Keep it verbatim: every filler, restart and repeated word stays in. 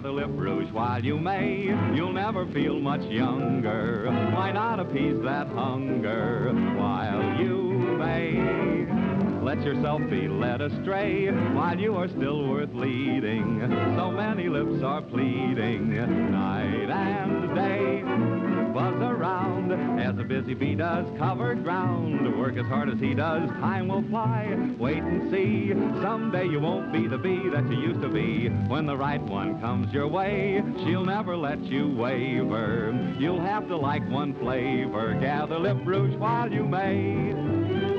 gather lip rouge while you may. You'll never feel much younger. Why not appease that hunger while you may? Let yourself be led astray while you are still worth leading. So many lips are pleading night and day. Buzz around as a busy bee does covered ground. Work as hard as he does, time will fly. Wait and see, someday you won't be the bee that you used to be. When the right one comes your way, she'll never let you waver. You'll have to like one flavor. Gather lip rouge while you may.